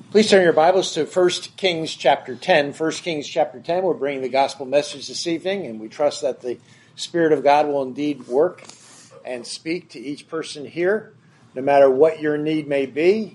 Please turn your Bibles to 1 Kings chapter 10. 1 Kings chapter 10, we're bringing the gospel message this evening, and we trust that the Spirit of God will indeed work and speak to each person here, no matter what your need may be.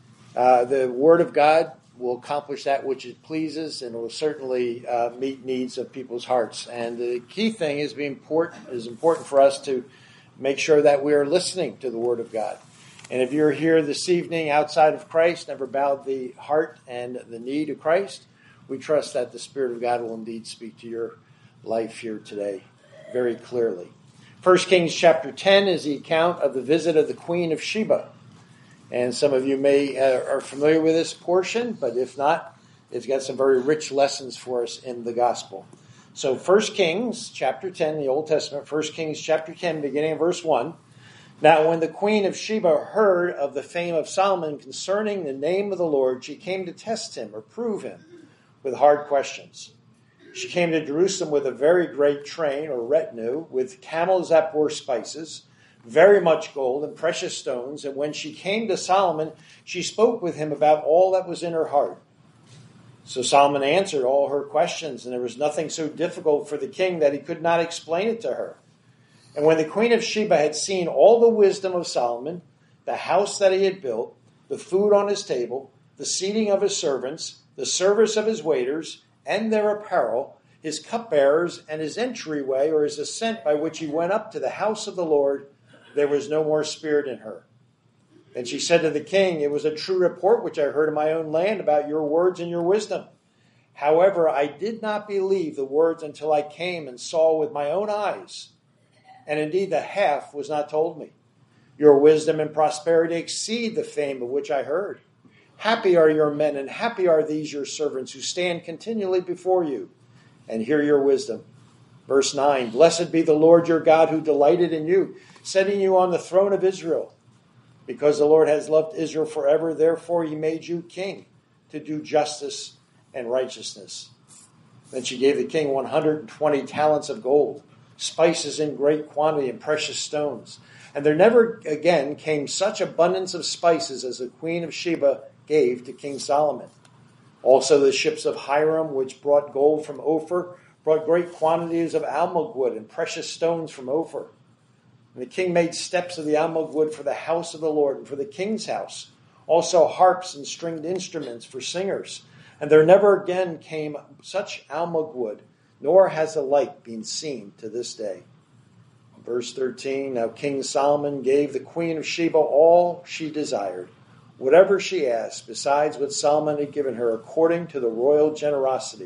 The Word of God will accomplish that which it pleases, and it will certainly meet needs of people's hearts. And the key thing is important for us to make sure that we are listening to the Word of God. And if you're here this evening outside of Christ, never bowed the heart and the knee to Christ, we trust that the Spirit of God will indeed speak to your life here today very clearly. 1 Kings chapter 10 is the account of the visit of the Queen of Sheba. And some of you may are familiar with this portion, but if not, it's got some very rich lessons for us in the gospel. So 1 Kings chapter 10, the Old Testament, 1 Kings chapter 10, beginning of verse 1. Now, when the queen of Sheba heard of the fame of Solomon concerning the name of the Lord, she came to test him or prove him with hard questions. She came to Jerusalem with a very great train or retinue, with camels that bore spices, very much gold and precious stones. And when she came to Solomon, she spoke with him about all that was in her heart. So Solomon answered all her questions, and there was nothing so difficult for the king that he could not explain it to her. And when the queen of Sheba had seen all the wisdom of Solomon, the house that he had built, the food on his table, the seating of his servants, the service of his waiters, and their apparel, his cupbearers, and his entryway or his ascent by which he went up to the house of the Lord, there was no more spirit in her. Then she said to the king, "It was a true report which I heard in my own land about your words and your wisdom. However, I did not believe the words until I came and saw with my own eyes. And indeed, the half was not told me. Your wisdom and prosperity exceed the fame of which I heard. Happy are your men, and happy are these your servants who stand continually before you and hear your wisdom." Verse 9, "Blessed be the Lord your God who delighted in you, setting you on the throne of Israel. Because the Lord has loved Israel forever, therefore he made you king to do justice and righteousness." Then she gave the king 120 talents of gold, spices in great quantity, and precious stones. And there never again came such abundance of spices as the queen of Sheba gave to King Solomon. Also the ships of Hiram, which brought gold from Ophir, brought great quantities of almug wood and precious stones from Ophir. And the king made steps of the almug wood for the house of the Lord and for the king's house, also harps and stringed instruments for singers. And there never again came such almug wood, nor has the like been seen to this day. Verse 13, "Now King Solomon gave the queen of Sheba all she desired, whatever she asked, besides what Solomon had given her, according to the royal generosity.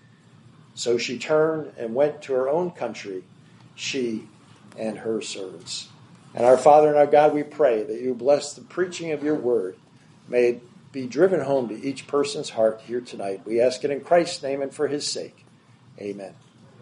So she turned and went to her own country, she and her servants." And our Father and our God, we pray that you bless the preaching of your word. May it be driven home to each person's heart here tonight. We ask it in Christ's name and for his sake. Amen.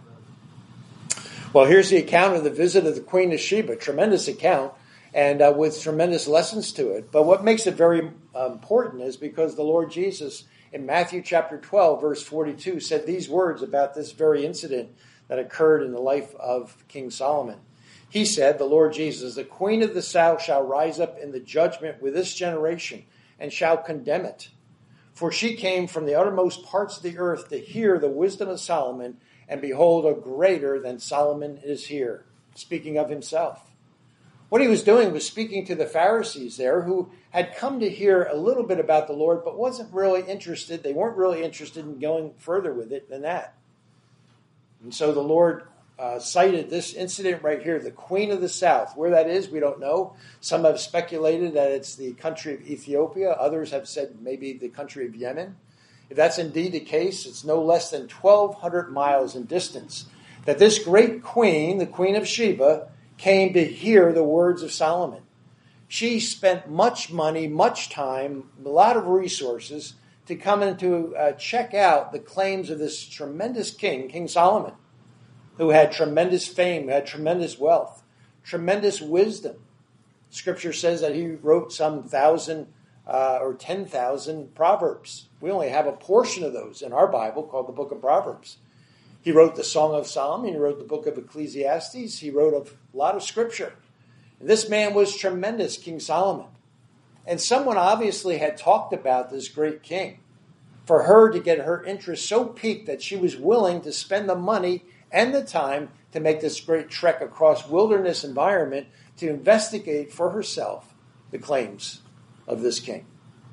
Well, here's the account of the visit of the Queen of Sheba. Tremendous account, and with tremendous lessons to it. But what makes it very important is because the Lord Jesus, in Matthew chapter 12, verse 42, said these words about this very incident that occurred in the life of King Solomon. He said, the Lord Jesus, "The queen of the south shall rise up in the judgment with this generation and shall condemn it. For she came from the uttermost parts of the earth to hear the wisdom of Solomon, and behold, a greater than Solomon is here." Speaking of himself. What he was doing was speaking to the Pharisees there who had come to hear a little bit about the Lord, but wasn't really interested. They weren't really interested in going further with it than that. And so the Lord cited this incident right here, the Queen of the South. Where that is, we don't know. Some have speculated that it's the country of Ethiopia. Others have said maybe the country of Yemen. If that's indeed the case, it's no less than 1,200 miles in distance that this great queen, the Queen of Sheba, came to hear the words of Solomon. She spent much money, much time, a lot of resources to come and to check out the claims of this tremendous king, King Solomon, who had tremendous fame, had tremendous wealth, tremendous wisdom. Scripture says that he wrote some 1,000 or 10,000 Proverbs. We only have a portion of those in our Bible called the Book of Proverbs. He wrote the Song of Solomon. He wrote the Book of Ecclesiastes. He wrote a lot of Scripture. And this man was tremendous, King Solomon. And someone obviously had talked about this great king for her to get her interest so piqued that she was willing to spend the money and the time to make this great trek across wilderness environment to investigate for herself the claims of this king.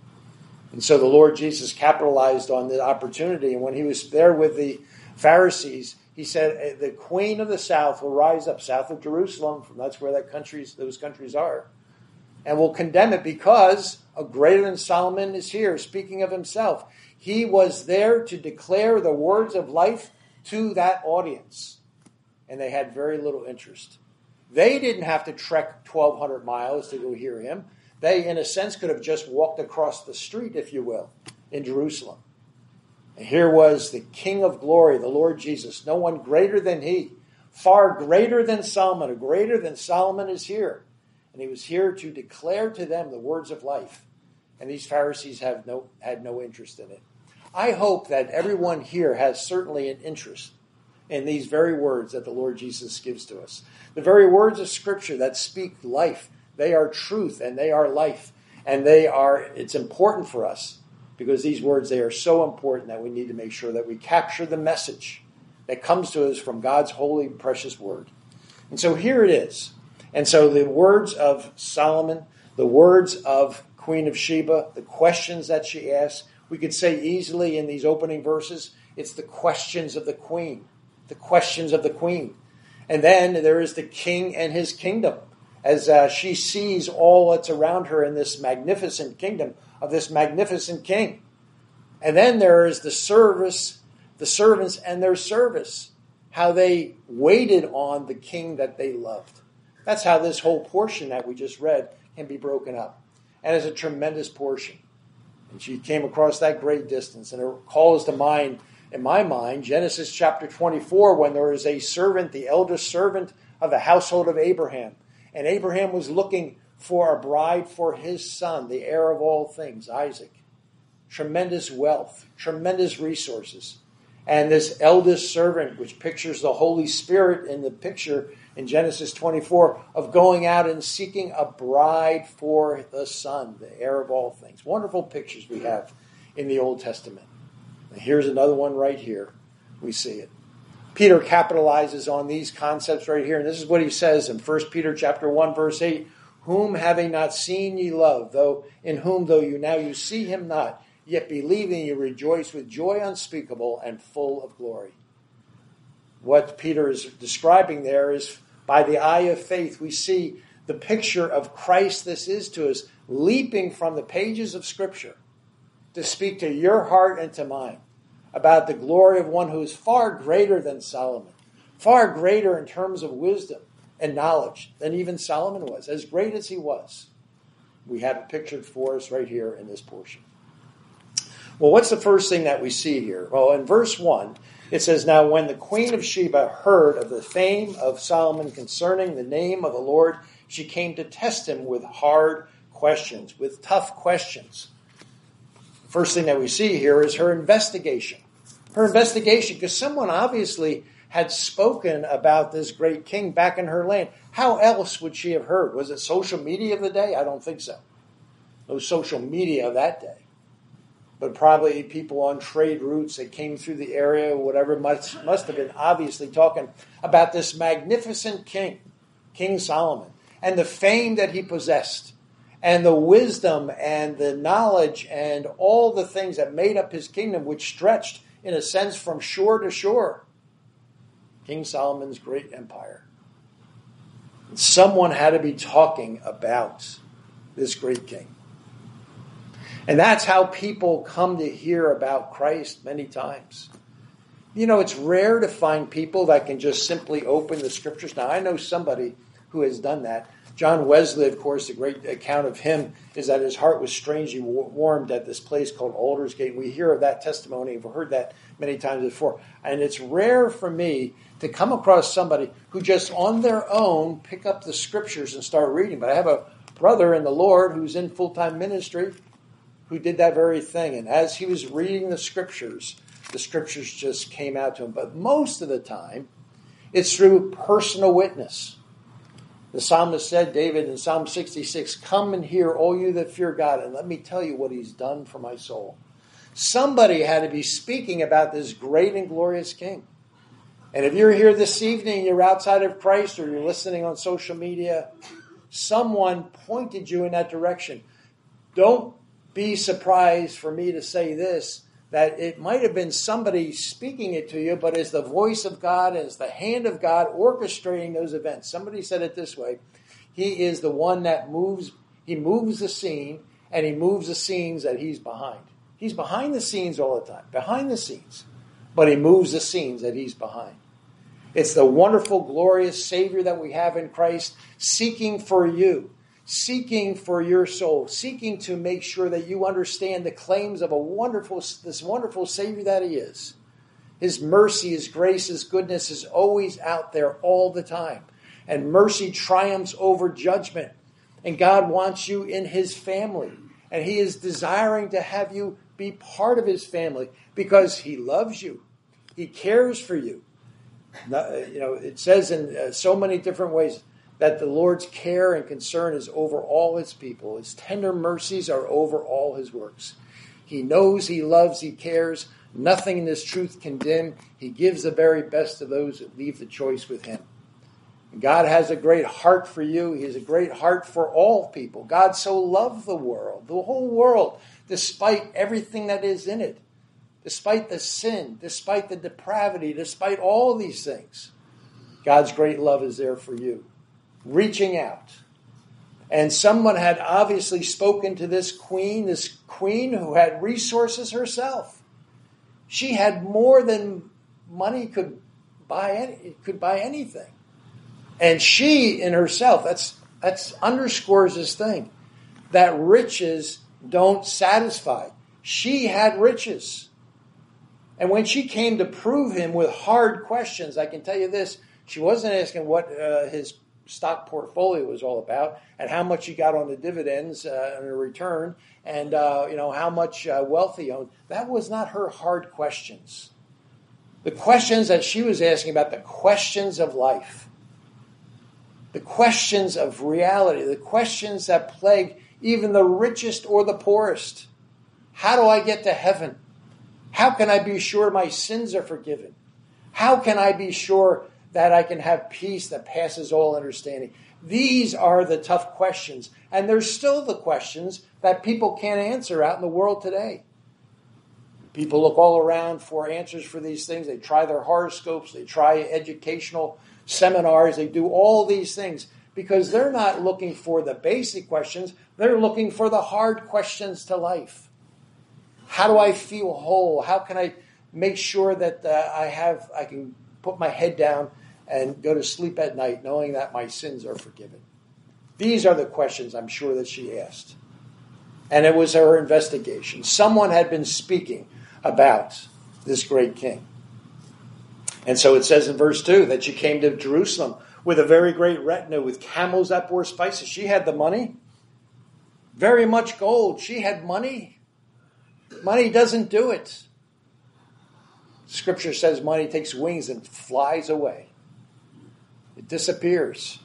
And so the Lord Jesus capitalized on the opportunity. And when he was there with the Pharisees, he said, the queen of the south will rise up south of Jerusalem. That's where those countries are. And will condemn it because a greater than Solomon is here, speaking of himself. He was there to declare the words of life to that audience. And they had very little interest. They didn't have to trek 1,200 miles to go hear him. They, in a sense, could have just walked across the street, if you will, in Jerusalem. And here was the King of glory, the Lord Jesus. No one greater than he. Far greater than Solomon. Greater than Solomon is here. And he was here to declare to them the words of life. And these Pharisees had no interest in it. I hope that everyone here has certainly an interest in these very words that the Lord Jesus gives to us. The very words of Scripture that speak life. They are truth and they are life. And it's important for us because these words, they are so important that we need to make sure that we capture the message that comes to us from God's holy, precious word. And so here it is. And so the words of Solomon, the words of Queen of Sheba, the questions that she asked, we could say easily in these opening verses, it's the questions of the queen. The questions of the queen. And then there is the king and his kingdom. As she sees all that's around her in this magnificent kingdom of this magnificent king. And then there is the servants and their service. How they waited on the king that they loved. That's how this whole portion that we just read can be broken up. And it's a tremendous portion. And she came across that great distance. And it calls to mind, in my mind, Genesis chapter 24, when there is a servant, the eldest servant of the household of Abraham. And Abraham was looking for a bride for his son, the heir of all things, Isaac. Tremendous wealth, tremendous resources. And this eldest servant, which pictures the Holy Spirit in the picture in Genesis 24, of going out and seeking a bride for the son, the heir of all things. Wonderful pictures we have in the Old Testament. And here's another one right here. We see it. Peter capitalizes on these concepts right here. And this is what he says in 1 Peter chapter 1, verse 8. Whom having not seen ye love, though you see him not, yet believing you rejoice with joy unspeakable and full of glory. What Peter is describing there is by the eye of faith, we see the picture of Christ this is to us, leaping from the pages of Scripture to speak to your heart and to mine about the glory of one who is far greater than Solomon, far greater in terms of wisdom and knowledge than even Solomon was, as great as he was. We have it pictured for us right here in this portion. Well, what's the first thing that we see here? Well, in verse 1, it says, Now when the queen of Sheba heard of the fame of Solomon concerning the name of the Lord, she came to test him with hard questions, with tough questions. First thing that we see here is her investigation. Her investigation, because someone obviously had spoken about this great king back in her land. How else would she have heard? Was it social media of the day? I don't think so. No social media of that day. But probably people on trade routes that came through the area, whatever, must have been obviously talking about this magnificent king, King Solomon, and the fame that he possessed, and the wisdom and the knowledge and all the things that made up his kingdom, which stretched, in a sense, from shore to shore. King Solomon's great empire. And someone had to be talking about this great king. And that's how people come to hear about Christ many times. You know, it's rare to find people that can just simply open the Scriptures. Now, I know somebody who has done that. John Wesley, of course, the great account of him is that his heart was strangely warmed at this place called Aldersgate. We hear of that testimony. We've heard that many times before. And it's rare for me to come across somebody who just on their own pick up the Scriptures and start reading. But I have a brother in the Lord who's in full-time ministry who did that very thing. And as he was reading the Scriptures just came out to him. But most of the time, it's through personal witness. The psalmist said, David in Psalm 66, "Come and hear, all you that fear God, and let me tell you what he's done for my soul." Somebody had to be speaking about this great and glorious King. And if you're here this evening, you're outside of Christ, or you're listening on social media, someone pointed you in that direction. Don't be surprised for me to say this, that it might have been somebody speaking it to you, but as the voice of God, as the hand of God orchestrating those events. Somebody said it this way: He is the one that moves, he moves the scene, and he moves the scenes that he's behind. He's behind the scenes all the time, behind the scenes, but he moves the scenes that he's behind. It's the wonderful, glorious Savior that we have in Christ, seeking for you, seeking for your soul, seeking to make sure that you understand the claims of this wonderful Savior that he is. His mercy, his grace, his goodness is always out there all the time. And mercy triumphs over judgment. And God wants you in his family. And he is desiring to have you be part of his family because he loves you. He cares for you. It says in so many different ways that the Lord's care and concern is over all his people. His tender mercies are over all his works. He knows, he loves, he cares. Nothing in this truth can dim. He gives the very best to those that leave the choice with him. God has a great heart for you. He has a great heart for all people. God so loved the world, the whole world, despite everything that is in it, despite the sin, despite the depravity, despite all these things. God's great love is there for you, reaching out. And someone had obviously spoken to this queen who had resources herself. She had more than money could buy anything. And she in herself, that's underscores this thing, that riches don't satisfy. She had riches. And when she came to prove him with hard questions, I can tell you this, she wasn't asking what his stock portfolio was all about and how much he got on the dividends and the return and how much wealth he owned. That was not her hard questions. The questions that she was asking about, the questions of life, the questions of reality, the questions that plague even the richest or the poorest. How do I get to heaven? How can I be sure my sins are forgiven? How can I be sure that I can have peace that passes all understanding? These are the tough questions. And they're still the questions that people can't answer out in the world today. People look all around for answers for these things. They try their horoscopes. They try educational seminars. They do all these things because they're not looking for the basic questions. They're looking for the hard questions to life. How do I feel whole? How can I make sure that I can put my head down and go to sleep at night knowing that my sins are forgiven? These are the questions I'm sure that she asked. And it was her investigation. Someone had been speaking about this great king. And so it says in verse 2 that she came to Jerusalem with a very great retinue, with camels that bore spices. She had the money. Very much gold. She had money. Money doesn't do it. Scripture says money takes wings and flies away. It disappears.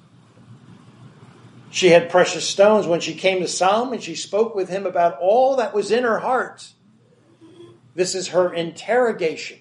She had precious stones when she came to Solomon. She spoke with him about all that was in her heart. This is her interrogation.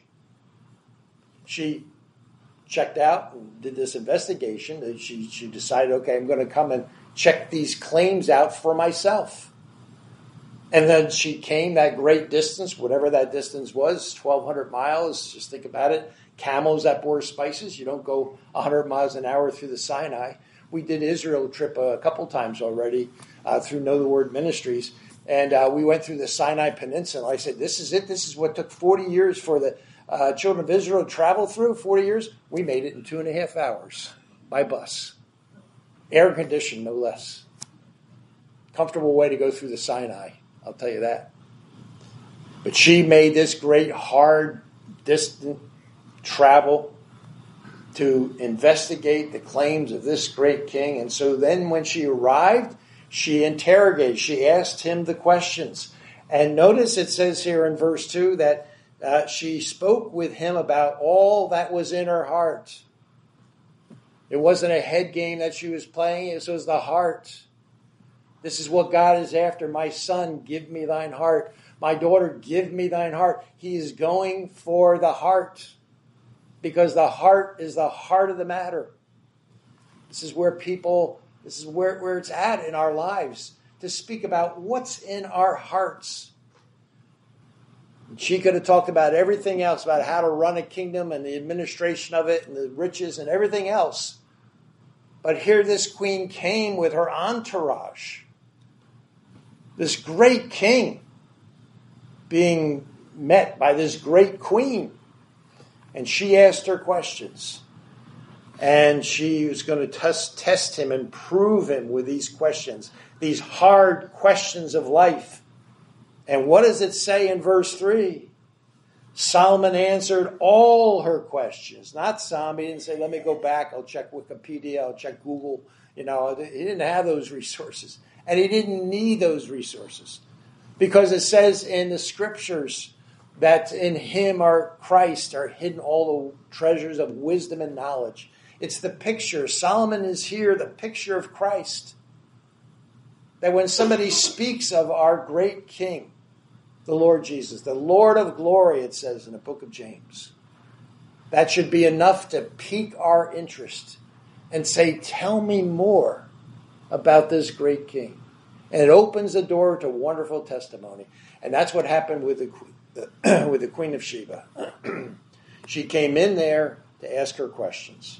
She checked out and did this investigation. She decided, okay, I'm going to come and check these claims out for myself. And then she came that great distance, whatever that distance was, 1,200 miles. Just think about it. Camels that bore spices. You don't go 100 miles an hour through the Sinai. We did Israel trip a couple times already through Know the Word Ministries. And we went through the Sinai Peninsula. I said, this is it. This is what took 40 years for the children of Israel to travel through. 40 years. We made it in 2.5 hours by bus. Air conditioned, no less. Comfortable way to go through the Sinai. I'll tell you that. But she made this great, hard, distant travel to investigate the claims of this great king. And so then when she arrived, she interrogated. She asked him the questions. And notice it says here in verse 2 that she spoke with him about all that was in her heart. It wasn't a head game that she was playing. This was the heart. This is what God is after. My son, give me thine heart. My daughter, give me thine heart. He is going for the heart, because the heart is the heart of the matter. This is where it's at in our lives, to speak about what's in our hearts. She could have talked about everything else, about how to run a kingdom and the administration of it and the riches and everything else. But here this queen came with her entourage. This great king being met by this great queen. And she asked her questions. And she was going to test him and prove him with these questions, these hard questions of life. And what does it say in verse 3? Solomon answered all her questions. Not some. He didn't say, let me go back. I'll check Wikipedia. I'll check Google. He didn't have those resources. And he didn't need those resources. Because it says in the scriptures that in him Christ are hidden all the treasures of wisdom and knowledge. It's the picture. Solomon is here, the picture of Christ. That when somebody speaks of our great King, the Lord Jesus, the Lord of glory, it says in the book of James, that should be enough to pique our interest and say, tell me more about this great King. And it opens the door to wonderful testimony. And that's what happened with the Queen of Sheba. She came in there to ask her questions.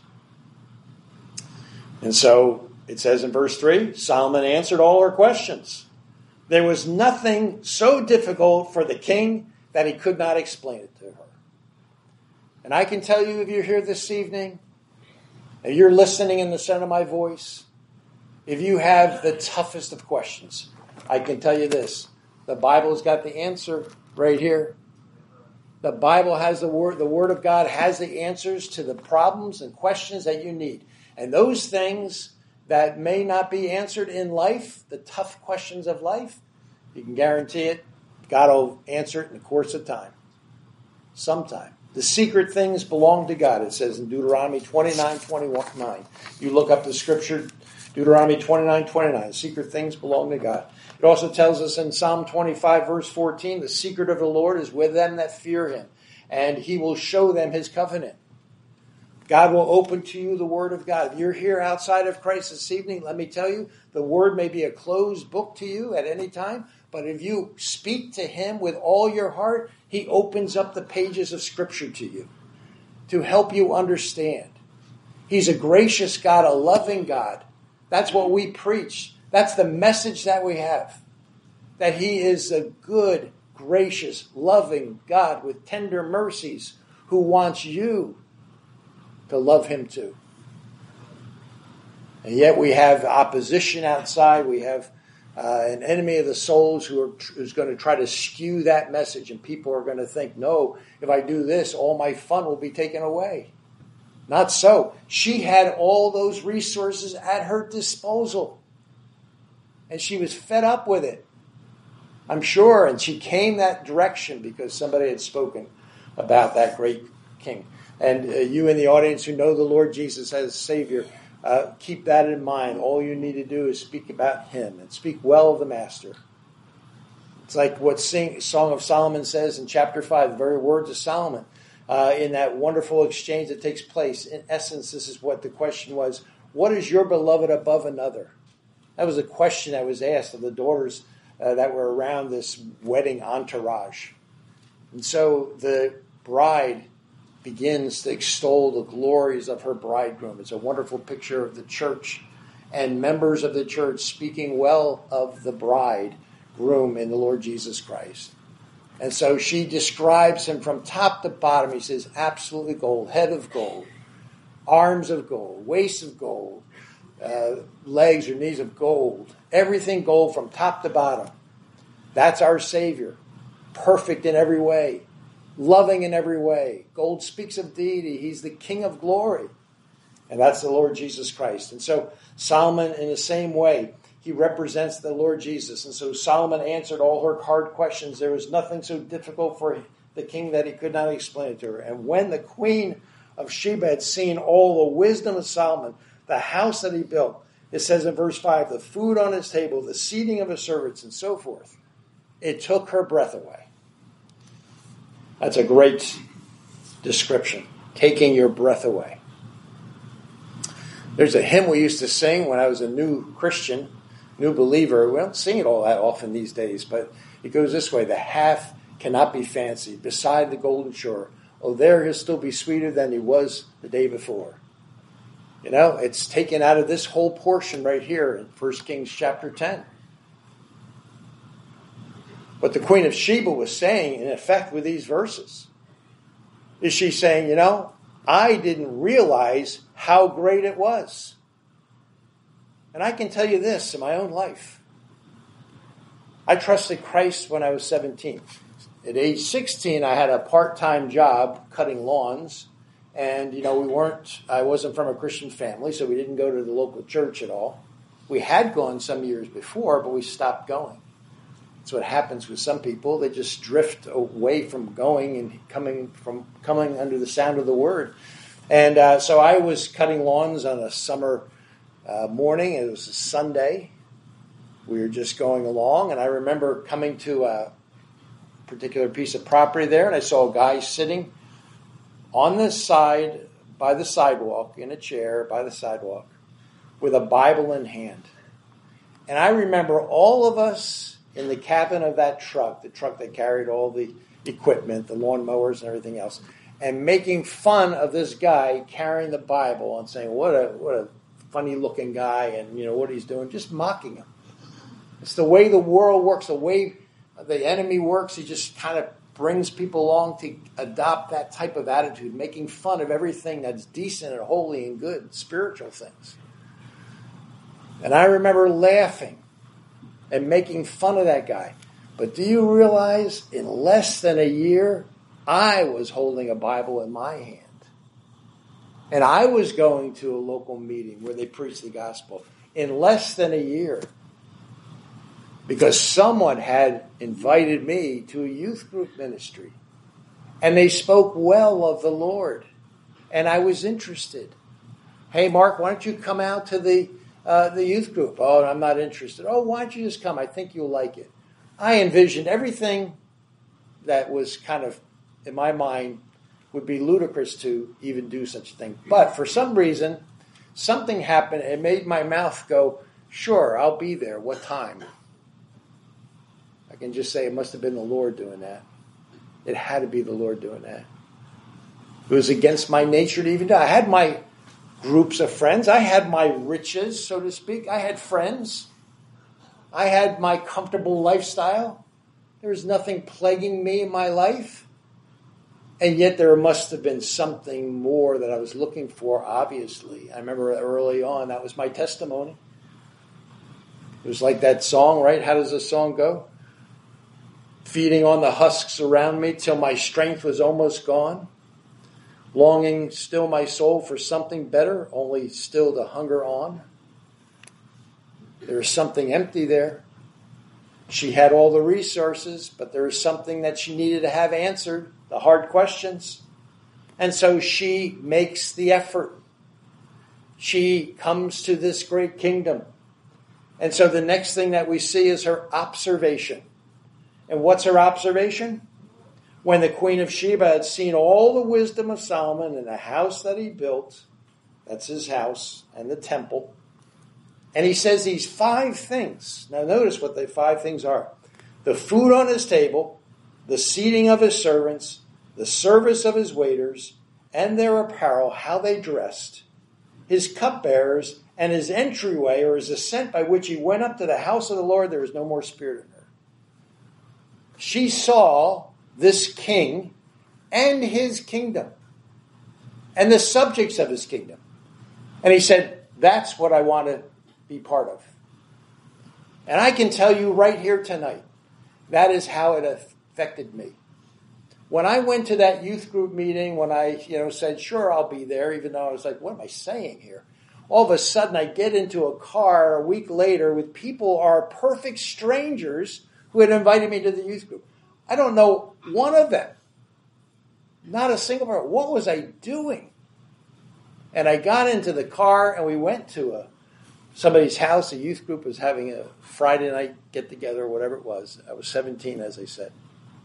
And so it says in verse 3, Solomon answered all her questions. There was nothing so difficult for the king that he could not explain it to her. And I can tell you, if you're here this evening, and you're listening in the sound of my voice, if you have the toughest of questions, I can tell you this. The Bible's got the answer right here. The Bible has the Word of God has the answers to the problems and questions that you need. And those things that may not be answered in life, the tough questions of life, you can guarantee it, God will answer it in the course of time. Sometime. The secret things belong to God, it says in Deuteronomy 29:29. You look up the scripture, Deuteronomy 29:29. The secret things belong to God. It also tells us in Psalm 25, verse 14, the secret of the Lord is with them that fear him, and he will show them his covenant. God will open to you the Word of God. If you're here outside of Christ this evening, let me tell you, the Word may be a closed book to you at any time, but if you speak to him with all your heart, he opens up the pages of Scripture to you to help you understand. He's a gracious God, a loving God. That's what we preach. That's the message that we have. That he is a good, gracious, loving God with tender mercies who wants you to love him too. And yet we have opposition outside. We have an enemy of the souls who's going to try to skew that message. And people are going to think, no, if I do this, all my fun will be taken away. Not so. She had all those resources at her disposal. And she was fed up with it, I'm sure. And she came that direction because somebody had spoken about that great king. And you in the audience who know the Lord Jesus as Savior, keep that in mind. All you need to do is speak about him and speak well of the Master. It's like what Song of Solomon says in chapter 5, the very words of Solomon, in that wonderful exchange that takes place. In essence, this is what the question was. What is your beloved above another? That was a question that was asked of the daughters that were around this wedding entourage. And so the bride begins to extol the glories of her bridegroom. It's a wonderful picture of the church and members of the church speaking well of the bridegroom in the Lord Jesus Christ. And so she describes him from top to bottom. He says, absolutely gold, head of gold, arms of gold, waist of gold, legs or knees of gold, everything gold from top to bottom. That's our Savior, perfect in every way. Loving in every way. Gold speaks of deity. He's the King of glory. And that's the Lord Jesus Christ. And so Solomon, in the same way, he represents the Lord Jesus. And so Solomon answered all her hard questions. There was nothing so difficult for the king that he could not explain it to her. And when the queen of Sheba had seen all the wisdom of Solomon, the house that he built. It says in verse 5, the food on his table, the seating of his servants, and so forth. It took her breath away. That's a great description, taking your breath away. There's a hymn we used to sing when I was a new Christian, new believer. We don't sing it all that often these days, but it goes this way. The half cannot be fancied beside the golden shore. Oh, there he'll still be sweeter than he was the day before. You know, it's taken out of this whole portion right here in 1 Kings chapter 10. What the Queen of Sheba was saying, in effect, with these verses, is she saying, you know, I didn't realize how great it was. And I can tell you this in my own life. I trusted Christ when I was 17. At age 16, I had a part-time job cutting lawns. And, you know, I wasn't from a Christian family, so we didn't go to the local church at all. We had gone some years before, but we stopped going. That's what happens with some people. They just drift away from going and coming under the sound of the word. And so I was cutting lawns on a summer morning. It was a Sunday. We were just going along, and I remember coming to a particular piece of property there, and I saw a guy sitting on the side by the sidewalk, in a chair by the sidewalk, with a Bible in hand. And I remember all of us in the cabin of that truck, the truck that carried all the equipment, the lawn mowers and everything else, and making fun of this guy carrying the Bible and saying, what a funny looking guy, and you know what he's doing, just mocking him. It's the way the world works, the way the enemy works. He just kind of brings people along to adopt that type of attitude, making fun of everything that's decent and holy and good, spiritual things. And I remember laughing and making fun of that guy. But do you realize in less than a year, I was holding a Bible in my hand. And I was going to a local meeting where they preached the gospel in less than a year. Because someone had invited me to a youth group ministry. And they spoke well of the Lord. And I was interested. Hey, Mark, why don't you come out to the youth group? Oh, I'm not interested. Oh, why don't you just come? I think you'll like it. I envisioned everything that was kind of, in my mind, would be ludicrous to even do such a thing. But for some reason, something happened. It made my mouth go, sure, I'll be there. What time? I can just say it must have been the Lord doing that. It had to be the Lord doing that. It was against my nature to even do. I had my groups of friends. I had my riches, so to speak. I had friends. I had my comfortable lifestyle. There was nothing plaguing me in my life. And yet there must have been something more that I was looking for, obviously. I remember early on, that was my testimony. It was like that song, right? How does the song go? Feeding on the husks around me till my strength was almost gone. Longing still my soul for something better, only still to hunger on. There was something empty there. She had all the resources, but there was something that she needed to have answered, the hard questions. And so she makes the effort. She comes to this great kingdom. And so the next thing that we see is her observation. And what's her observation? When the Queen of Sheba had seen all the wisdom of Solomon in the house that he built, that's his house, and the temple. And he says these 5 things. Now notice what the 5 things are. The food on his table, the seating of his servants, the service of his waiters, and their apparel, how they dressed, his cupbearers, and his entryway or his ascent by which he went up to the house of the Lord, there was no more spirit in her. She saw this king and his kingdom and the subjects of his kingdom. And he said, that's what I want to be part of. And I can tell you right here tonight, that is how it affected me. When I went to that youth group meeting, when I said, sure, I'll be there, even though I was like, what am I saying here? All of a sudden, I get into a car a week later with people who are perfect strangers who had invited me to the youth group. I don't know one of them. Not a single person. What was I doing? And I got into the car and we went to somebody's house. A youth group was having a Friday night get-together or whatever it was. I was 17, as I said.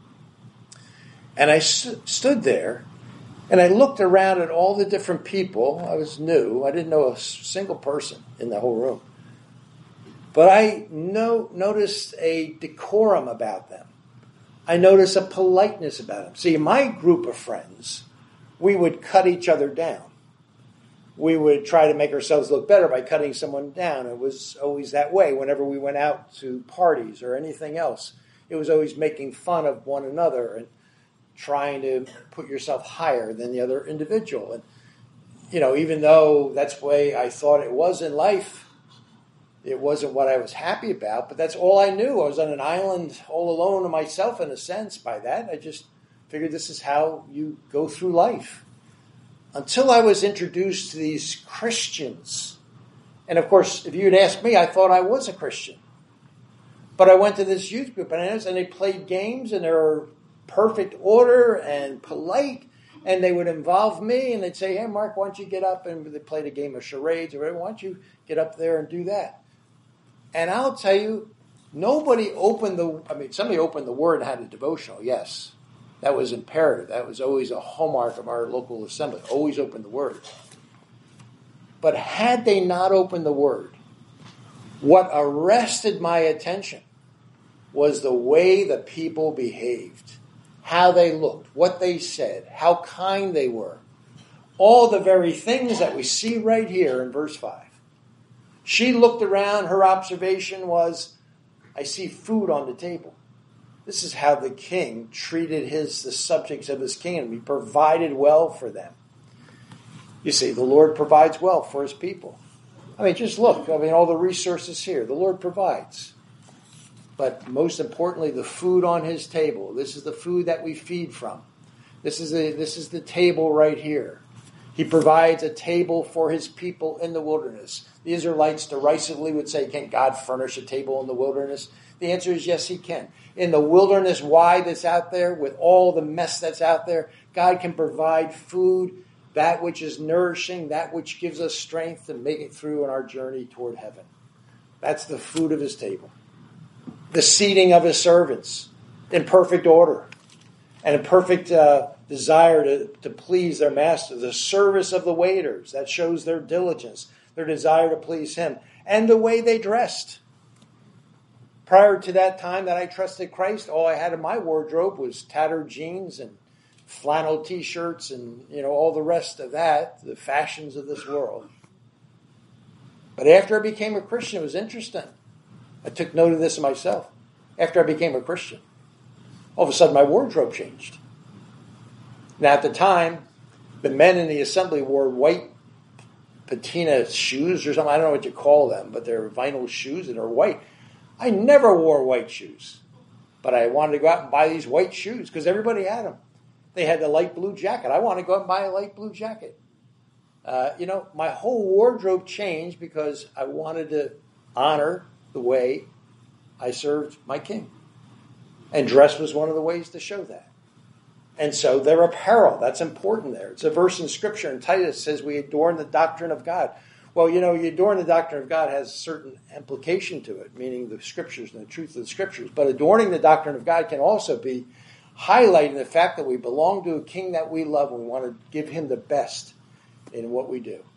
And I stood there and I looked around at all the different people. I was new. I didn't know a single person in the whole room. But I noticed a decorum about them. I noticed a politeness about them. See, my group of friends, we would cut each other down. We would try to make ourselves look better by cutting someone down. It was always that way whenever we went out to parties or anything else. It was always making fun of one another and trying to put yourself higher than the other individual. And, even though that's the way I thought it was in life, it wasn't what I was happy about, but that's all I knew. I was on an island all alone to myself in a sense by that. I just figured this is how you go through life. Until I was introduced to these Christians. And of course, if you'd asked me, I thought I was a Christian. But I went to this youth group and they played games and they were perfect order and polite. And they would involve me and they'd say, hey, Mark, why don't you get up? And they played a game of charades or whatever. Why don't you get up there and do that? And I'll tell you, somebody opened the Word and had a devotional, yes. That was imperative. That was always a hallmark of our local assembly. Always open the Word. But had they not opened the Word, what arrested my attention was the way the people behaved, how they looked, what they said, how kind they were. All the very things that we see right here in verse 5. She looked around. Her observation was, I see food on the table. This is how the king treated the subjects of his kingdom. He provided well for them. You see, the Lord provides well for his people. Just look. All the resources here. The Lord provides. But most importantly, the food on his table. This is the food that we feed from. This is the table right here. He provides a table for his people in the wilderness. The Israelites derisively would say, can God furnish a table in the wilderness? The answer is yes, he can. In the wilderness wide that's out there, with all the mess that's out there, God can provide food, that which is nourishing, that which gives us strength to make it through in our journey toward heaven. That's the food of his table. The seating of his servants in perfect order and in perfect desire to please their master. The service of the waiters, that shows their diligence, their desire to please him, and the way they dressed. Prior to that time that I trusted Christ, all I had in my wardrobe was tattered jeans and flannel T-shirts and all the rest of that, the fashions of this world. But after I became a Christian, it was interesting. I took note of this myself. After I became a Christian, all of a sudden my wardrobe changed. Now at the time, the men in the assembly wore white patina shoes or something. I don't know what you call them, but they're vinyl shoes and they're white. I never wore white shoes, but I wanted to go out and buy these white shoes because everybody had them. They had the light blue jacket. I wanted to go out and buy a light blue jacket. My whole wardrobe changed because I wanted to honor the way I served my king. And dress was one of the ways to show that. And so their apparel, that's important there. It's a verse in Scripture, and Titus says we adorn the doctrine of God. Well, you adorn the doctrine of God has a certain implication to it, meaning the Scriptures and the truth of the Scriptures. But adorning the doctrine of God can also be highlighting the fact that we belong to a king that we love and we want to give him the best in what we do.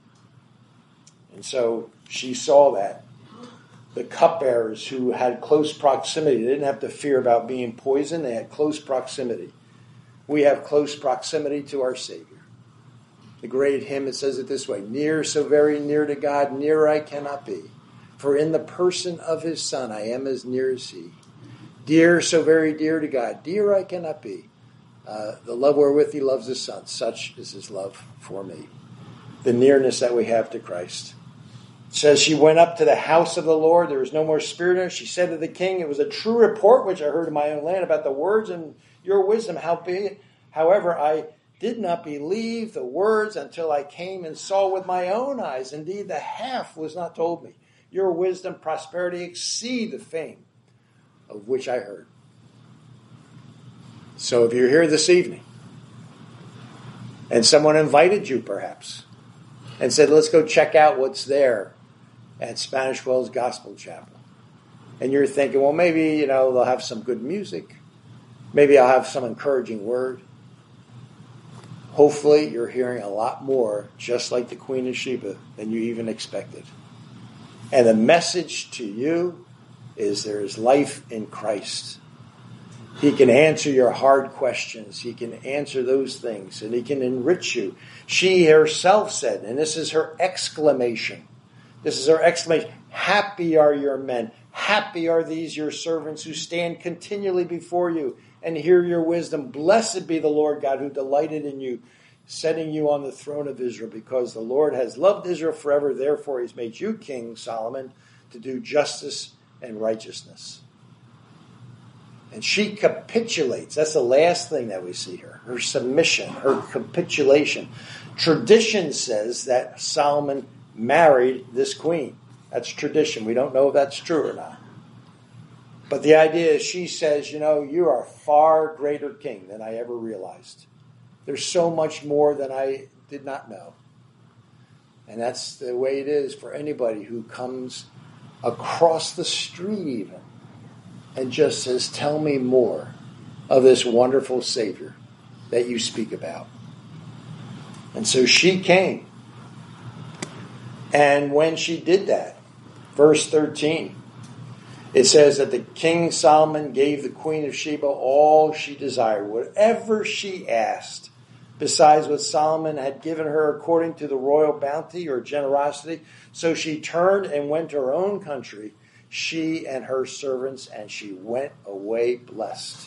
And so she saw that. The cupbearers who had close proximity, they didn't have to fear about being poisoned. They had close proximity. We have close proximity to our Savior. The great hymn, it says it this way, near, so very near to God, nearer I cannot be. For in the person of his Son, I am as near as he. Dear, so very dear to God, dear I cannot be. The love wherewith he loves his Son, such is his love for me. The nearness that we have to Christ. It says she went up to the house of the Lord. There was no more spirit in her. She said to the king, it was a true report which I heard in my own land about the words and your wisdom. However, I did not believe the words until I came and saw with my own eyes. Indeed, the half was not told me. Your wisdom, prosperity exceed the fame of which I heard. So if you're here this evening and someone invited you perhaps and said, let's go check out what's there at Spanish Wells Gospel Chapel. And you're thinking, well, maybe, they'll have some good music. Maybe I'll have some encouraging word. Hopefully, you're hearing a lot more, just like the Queen of Sheba, than you even expected. And the message to you is there is life in Christ. He can answer your hard questions. He can answer those things, and he can enrich you. She herself said, and this is her exclamation. This is her exclamation. Happy are your men. Happy are these your servants who stand continually before you and hear your wisdom. Blessed be the Lord God who delighted in you, setting you on the throne of Israel, because the Lord has loved Israel forever. Therefore, he's made you king, Solomon, to do justice and righteousness. And she capitulates. That's the last thing that we see here. Her submission, her capitulation. Tradition says that Solomon married this queen. That's tradition. We don't know if that's true or not. But the idea is she says, you are a far greater king than I ever realized. There's so much more than I did not know. And that's the way it is for anybody who comes across the street even and just says, tell me more of this wonderful Savior that you speak about. And so she came. And when she did that, verse 13, it says that the King Solomon gave the Queen of Sheba all she desired, whatever she asked, besides what Solomon had given her according to the royal bounty or generosity. So she turned and went to her own country, she and her servants, and she went away blessed.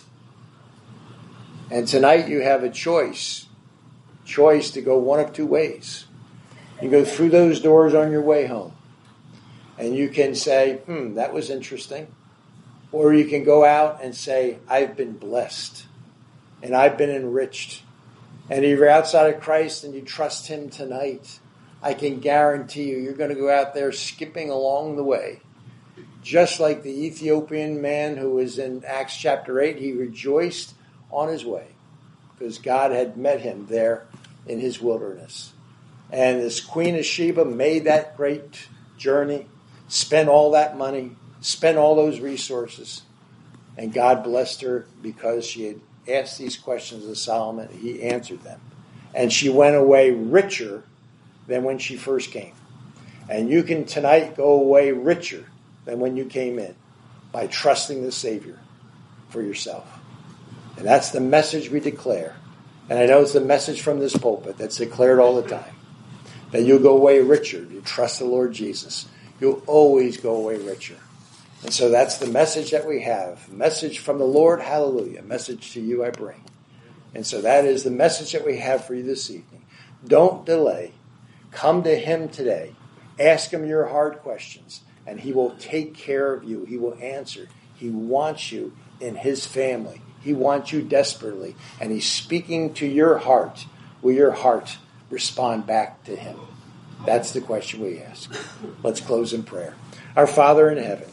And tonight you have a choice to go one of two ways. You go through those doors on your way home, and you can say, that was interesting. Or you can go out and say, I've been blessed, and I've been enriched. And if you're outside of Christ and you trust him tonight, I can guarantee you're going to go out there skipping along the way. Just like the Ethiopian man who was in Acts chapter 8, he rejoiced on his way because God had met him there in his wilderness. And this Queen of Sheba made that great journey, spent all that money, spent all those resources, and God blessed her because she had asked these questions of Solomon. He answered them. And she went away richer than when she first came. And you can tonight go away richer than when you came in by trusting the Savior for yourself. And that's the message we declare. And I know it's the message from this pulpit that's declared all the time. That you'll go away richer. You trust the Lord Jesus. You'll always go away richer. And so that's the message that we have. Message from the Lord, hallelujah. Message to you I bring. And so that is the message that we have for you this evening. Don't delay. Come to him today. Ask him your hard questions, and he will take care of you. He will answer. He wants you in his family. He wants you desperately, and he's speaking to your heart. Will your heart respond back to him? That's the question we ask. Let's close in prayer. Our Father in heaven,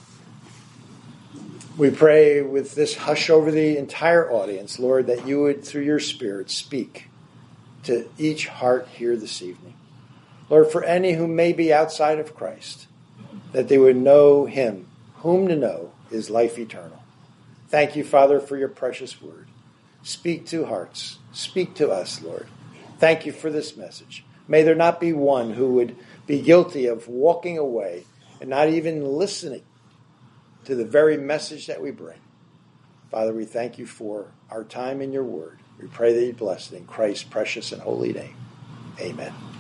we pray with this hush over the entire audience, Lord, that you would, through your Spirit, speak to each heart here this evening. Lord, for any who may be outside of Christ, that they would know him, whom to know is life eternal. Thank you, Father, for your precious word. Speak to hearts. Speak to us, Lord. Thank you for this message. May there not be one who would be guilty of walking away and not even listening to the very message that we bring. Father, we thank you for our time in your word. We pray that you bless it in Christ's precious and holy name. Amen.